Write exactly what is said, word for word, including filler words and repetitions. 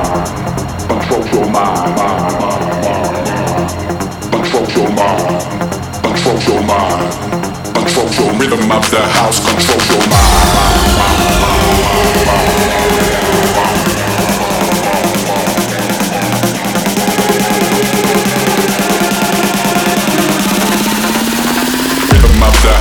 controls your mind, controls your mind, controls your mind, controls your rhythm of the house, controls your mind. Rhythm of the